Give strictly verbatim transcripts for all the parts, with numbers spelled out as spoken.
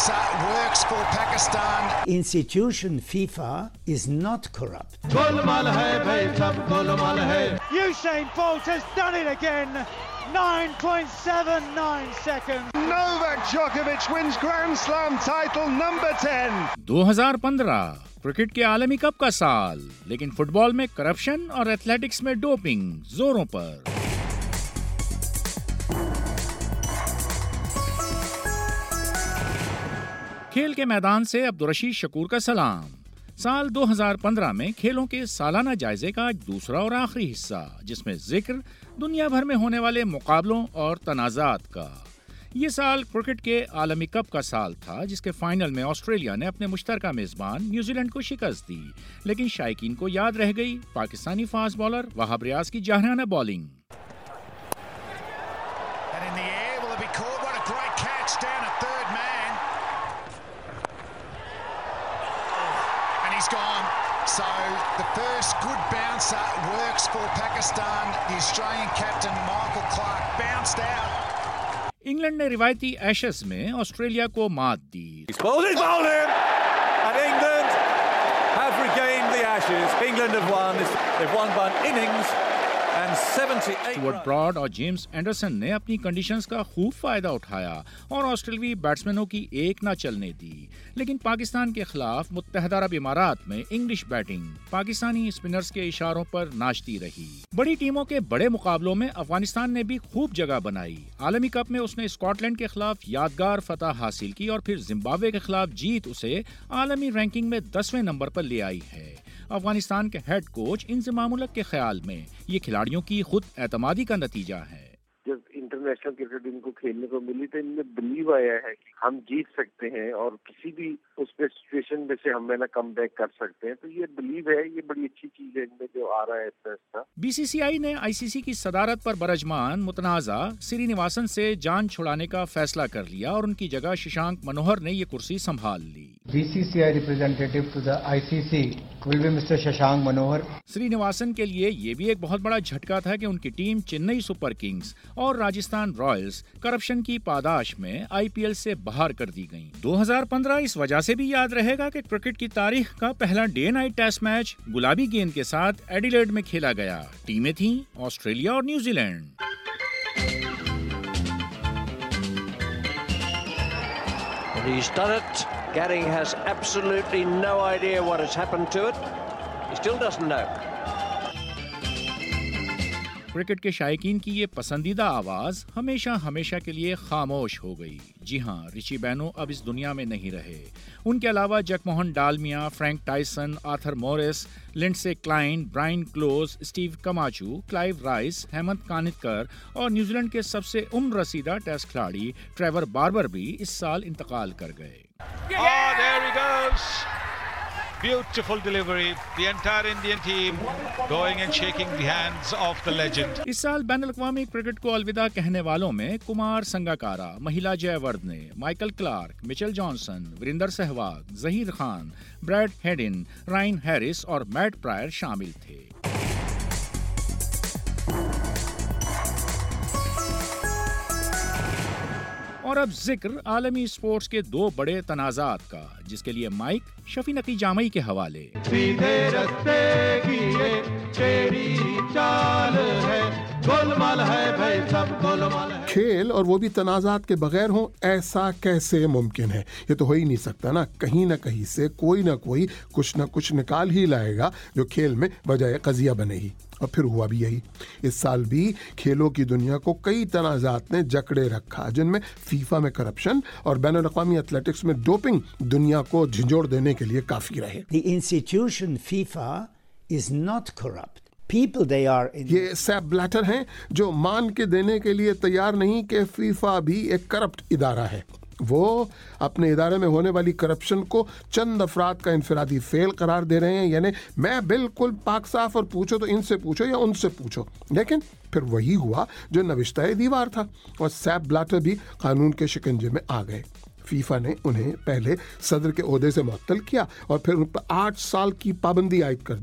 bouncer works for Pakistan. Institution FIFA is not corrupt. Usain Bolt has done it again. nine point seven nine seconds. Novak Djokovic wins Grand Slam title number ten. दो हज़ार पंद्रह cricket के आलमी cup का साल, लेकिन football में corruption और एथलेटिक्स में डोपिंग जोरों पर। खेल के मैदान से अब्दुर्रशीद शकूर का सलाम। साल दो हज़ार पंद्रह में खेलों के सालाना जायजे का दूसरा और आखिरी हिस्सा, जिसमें जिक्र दुनिया भर में होने वाले मुकाबलों और तनाज़ात का। ये साल क्रिकेट के आलमी कप का साल था, जिसके फाइनल में ऑस्ट्रेलिया ने अपने मुश्तरका मेजबान न्यूजीलैंड को शिकस्त दी, लेकिन शायकीन को याद रह गई पाकिस्तानी फास्ट बॉलर वहाब रियाज की जाहराना bowling. So the first good bouncer works for Pakistan. The Australian captain Michael Clark bounced out. England ने रिवायती एशेज में ऑस्ट्रेलिया को मात दी। He's bowled it, bowled it, and England have regained the Ashes. England have won. They've won by an innings and seventy-eight. Stuart Broad और James Anderson ने अपनी conditions का खूब फायदा उठाया और ऑस्ट्रेलियाई बैट्समैनों की एक न चलने दी, लेकिन पाकिस्तान के खिलाफ मुत्तहदा अरब इमारात में इंग्लिश बैटिंग पाकिस्तानी स्पिनर्स के इशारों पर नाचती रही। बड़ी टीमों के बड़े मुकाबलों में अफगानिस्तान ने भी खूब जगह बनाई। आलमी कप में उसने स्कॉटलैंड के खिलाफ यादगार फतह हासिल की और फिर जिम्बाब्वे के खिलाफ जीत उसे आलमी रैंकिंग में दसवें नंबर पर ले आई है। अफगानिस्तान के हेड कोच इंज़माम उल हक के ख्याल में ये खिलाड़ियों की खुद एतमादी का नतीजा है। जब इंटरनेशनल क्रिकेट इनको खेलने को मिली तो इनमें बिलीव आया है कि हम जीत सकते हैं और किसी भी उसमें सिचुएशन में से हम है ना कम बैक कर सकते हैं, तो ये बिलीव है, ये बड़ी अच्छी चीज है इनमें जो आ रहा है फैसला। बीसीसीआई ने आईसीसी की सदारत पर बरजमान मुतनाज़ा श्रीनिवासन से जान छुड़ाने का फैसला कर लिया और उनकी जगह शशांक मनोहर ने ये कुर्सी संभाल ली। BCCI representative to the ICC will be mister Shashank Manohar. Srinivasan के लिए ये भी एक बहुत बड़ा झटका था कि उनकी टीम चेन्नई सुपर किंग्स और राजस्थान रॉयल्स करप्शन की पादाश में आईपीएल से बाहर कर दी गईं। दो हज़ार पंद्रह इस वजह से भी याद रहेगा कि क्रिकेट की तारीख का पहला डे नाइट टेस्ट मैच गुलाबी गेंद के साथ एडिलेड में खेला गया। टीमें थीं ऑस्ट्रेलिया और New Zealand. He's done it. Gary has absolutely no idea what has happened to it. He still doesn't know. Cricket के शायकीन की ये पसंदीदा आवाज हमेशा हमेशा के लिए खामोश हो गई। जी हाँ, रिची बेनो अब इस दुनिया में नहीं रहे। उनके अलावा Jagmohan Dalmiya, Frank Tyson, Arthur Morris, Lindsay Kline, Brian Close, Steve Camacho, Clive Rice, Hemant Kanitkar और न्यूजीलैंड के सबसे उम्र रसीदा टेस्ट खिलाड़ी ट्रेवर बार्बर भी इस साल इंतकाल कर गए। Oh, there he goes. Beautiful delivery. The entire Indian team going and shaking the hands of the legend. इस साल बैनुल-अक़वामी क्रिकेट को अलविदा कहने वालों में Kumar Sangakkara, Mahela Jayawardene, Michael Clarke, Mitchell Johnson, Virender Sehwag, Zaheer Khan, Brad Haddin, Ryan Harris और मैट प्रायर शामिल थे। और अब जिक्र आलमी स्पोर्ट्स के दो बड़े तनाज़ात का, जिसके लिए माइक शफी नकी जामई के हवाले। सीधे रस्ते की ये तेरी चाल है, गोलमाल है भाई सब गोलमाल है। खेल और वो भी तनाज़ात के बगैर हो, ऐसा कैसे मुमकिन है? ये तो हो ही नहीं सकता ना। कहीं ना कहीं से कोई ना कोई कुछ ना कुछ निकाल ही लाएगा जो खेल में बजाय कजिया बनेगी। और फिर हुआ भी यही। इस साल भी खेलों की दुनिया को कई तनाज़ात ने जकड़े रखा, जिनमें फीफा में करप्शन और बैनुल-अक़वामी एथलेटिक्स में डोपिंग दुनिया को झिंझोड़ देने के लिए काफी रहे। The institution FIFA is not corrupt. People they are in... ये सेप ब्लैटर हैं जो मान के देने के लिए तैयार नहीं कि फीफा भी एक करप्ट इदारा है। वो अपने इदारे में होने वाली करप्शन को चंद अफराद का इनफरादी फेल करार दे रहे हैं, यानी मैं बिल्कुल पाक साफ और पूछो तो इनसे पूछो या उनसे पूछो। लेकिन फिर वही हुआ जो नविश्ता दीवार था और सेप ब्लैटर भी कानून के शिकंजे में आ गए। फीफा ने उन्हें पहले सदर के ओहदे से मुअत्तल किया और फिर उन पर आठ साल की पाबंदी आयद कर दी।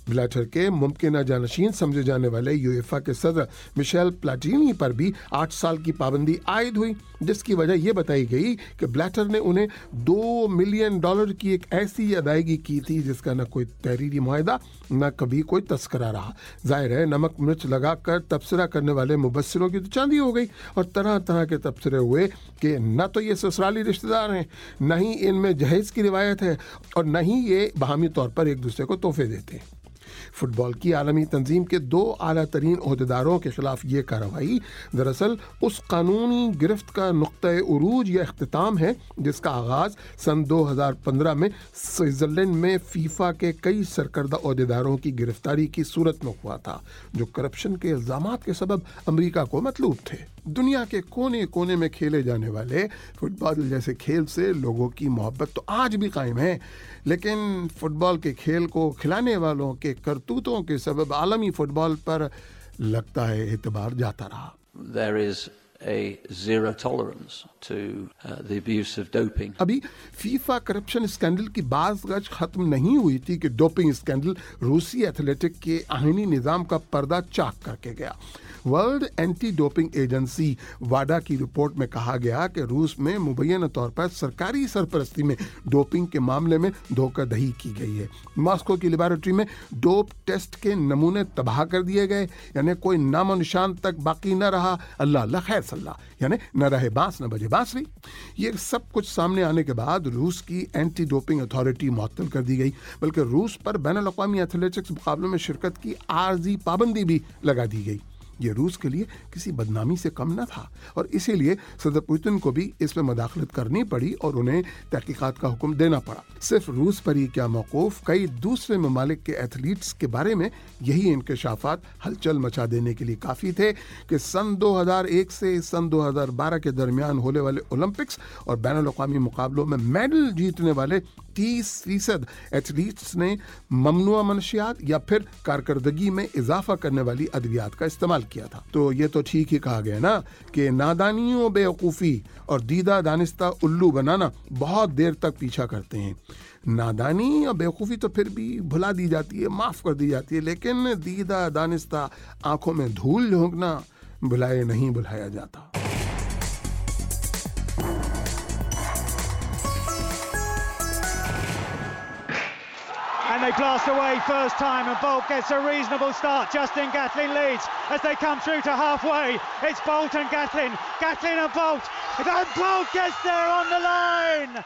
ब्लैटर के मुमकिन जानशीन समझे जाने वाले यूएफा के सदर मिशेल प्लाटिनी पर भी आठ साल की पाबंदी आयद हुई, जिसकी वजह यह बताई गई कि ब्लैटर ने उन्हें दो मिलियन डॉलर की एक ऐसी अदायगी की थी जिसका न कोई तहरीरी मुआहदा न कभी कोई तस्करा रहा। जाहिर है नमक मिर्च लगाकर तबसरा करने वाले मुबस्सिरों की तो चांदी हो गई और तरह तरह के तबसरे हुए कि न तो ये ससुराली रिश्तेदार हैं, न ही इनमें जहेज की रिवायत है और न ही ये बाहमी तौर पर एक दूसरे को तोहफे देते हैं। फुटबॉल की आलमी तंजीम के दो आला तरीन ओहदेदारों के खिलाफ ये कार्रवाई दरअसल उस कानूनी गिरफ्त का नुक्ता उरूज या इख्तिताम है जिसका आगाज सन दो हज़ार पंद्रह में स्विट्जरलैंड में फीफा के कई सरकर्दा ओहदेदारों की गिरफ्तारी की सूरत में हुआ था, जो करप्शन के इल्जामात के सबब अमेरिका को मतलूब थे। दुनिया के कोने कोने में खेले जाने वाले फुटबॉल जैसे खेल से लोगों की मोहब्बत तो आज भी कायम है, लेकिन फुटबॉल के खेल को खिलाने वालों के करतूतों के सबब आलमी फुटबॉल पर लगता है एतबार जाता रहा। There is a zero tolerance to uh, the abuse of doping. अभी फीफा करप्शन स्कैंडल की बात गज खत्म नहीं हुई थी कि डोपिंग स्कैंडल रूसी एथलेटिक के आईनी निज़ाम का पर्दा चाक करके गया। वर्ल्ड एंटी डोपिंग एजेंसी वाडा की रिपोर्ट में कहा गया कि रूस में मुबैना तौर पर सरकारी सरपरस्ती में डोपिंग के मामले में धोखाधड़ी की गई है। मॉस्को की लेबोरेटरी में डोप टेस्ट के नमूने तबाह कर दिए गए, यानी कोई नामो निशान तक बाकी न रहा। अल्लाह अल्लाह खैर सल्ला, यानी न रहे बांस न बजे बांसुरी। ये सब कुछ सामने आने के बाद रूस की एंटी डोपिंग अथॉरिटी मुअत्तल कर दी गई, बल्कि रूस पर बैनुल अक़वामी एथलेटिक्स मुकाबलों में शिरकत की आर्जी पाबंदी भी लगा दी गई। ये रूस के लिए किसी बदनामी से कम न था और इसीलिए सदर पुतिन को भी इसमें मदाखलत करनी पड़ी और उन्हें तहकीकात का हुक्म देना पड़ा। सिर्फ रूस पर ही क्या मौकूफ, कई दूसरे ममालिक के एथलीट्स के बारे में यही इंकशाफात हलचल मचा देने के लिए काफ़ी थे कि सन दो हज़ार एक से सन दो हज़ार बारह के दरमियान होने वाले ओलंपिक्स और बैनुल अक़वामी मुकाबलों में मेडल जीतने वाले तीस फीसद एथलीट्स ने ममनुआ मनशियात या फिर कारकर्दगी में इजाफा करने वाली अद्वियात का इस्तेमाल किया था। तो ये तो ठीक ही कहा गया ना कि नादानियों बेवकूफ़ी और दीदा दानिस्ता उल्लू बनाना बहुत देर तक पीछा करते हैं। नादानी या बेवकूफ़ी तो फिर भी भुला दी जाती है, माफ़ कर दी जाती है, लेकिन दीदा दानिस्ता आंखों में धूल झोंकना भुलाए नहीं भुलाया जाता। And they blast away first time and Bolt gets a reasonable start. Justin Gatlin leads as they come through to halfway. It's Bolt and Gatlin, Gatlin and Bolt. And Bolt gets there on the line.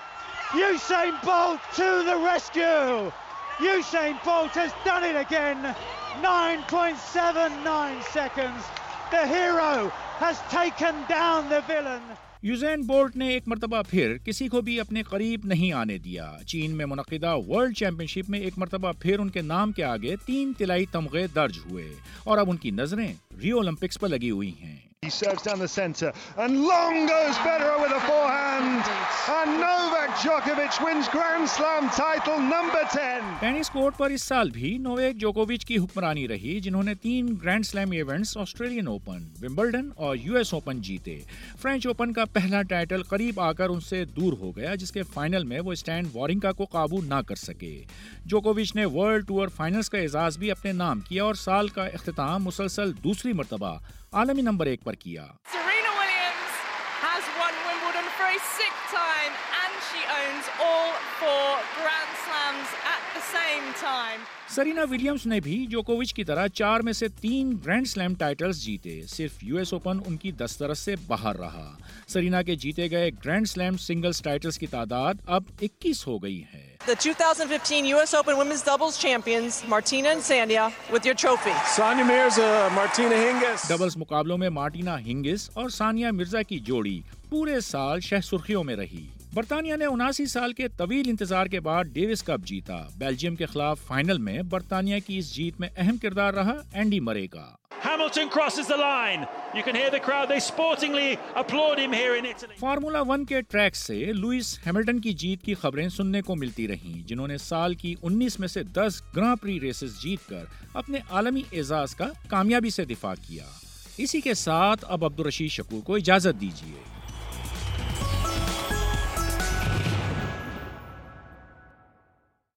Usain Bolt to the rescue. Usain Bolt has done it again. nine point seven nine seconds. The hero has taken down the villain. Usain Bolt ने एक मरतबा फिर किसी को भी अपने करीब नहीं आने दिया। चीन में मुनक़िदा वर्ल्ड चैंपियनशिप में एक मरतबा फिर उनके नाम के आगे तीन तिलाई तमगे दर्ज हुए और अब उनकी नजरें रियो ओलंपिक्स पर लगी हुई हैं। He serves down the centre and long goes Federer with a forehand and Novak Djokovic wins Grand Slam title number ten. Tennis court पर इस साल भी नोवाक जोकोविच की हुक्मरानी रही, जिन्होंने तीन grand slam events Australian open, Wimbledon और यूएस ओपन जीते। फ्रेंच ओपन का पहला टाइटल करीब आकर उनसे दूर हो गया, जिसके फाइनल में वो स्टैन वॉरिंका को काबू ना कर सके। जोकोविच ने वर्ल्ड टूर फाइनल्स का एजाज भी अपने नाम किया और साल का इख्तिताम मुसलसल दूसरी मरतबा आलमी नंबर एक पर किया। Serena Williams has won Wimbledon for a sixth time and she owns all four Grand Slams at the same time. Serena Williams ने भी जोकोविच की तरह चार में से तीन ग्रैंड स्लैम टाइटल्स जीते। सिर्फ यूएस ओपन उनकी दस्तरस से बाहर रहा। सरीना के जीते गए ग्रैंड स्लैम सिंगल्स टाइटल्स की तादाद अब इक्कीस हो गई है। The two thousand fifteen U S Open Women's Doubles Champions, Martina and Sania, with your trophy. Sania Mirza, Martina Hingis. Doubles मुकाबलों में मार्टिना हिंगिस और सानिया मिर्जा की जोड़ी पूरे साल शह सुर्खियों में रही। बर्तानिया ने उनासी साल के तवील इंतजार के बाद डेविस कप जीता। बेल्जियम के खिलाफ फाइनल में बर्तानिया की इस जीत में अहम किरदार रहा एंडी मरे का। Hamilton crosses the line. You can hear the crowd. They sportingly applaud him here in Italy. Formula one के ट्रैक से लुइस हैमिल्टन की जीत की खबरें सुनने को मिलती रहीं, जिन्होंने साल की उन्नीस में से दस ग्रां प्री रेसेस जीतकर अपने आलमी एजाज का कामयाबी से दिफा किया। इसी के साथ अब अब्दुल रशीद शकूर को इजाजत दीजिए।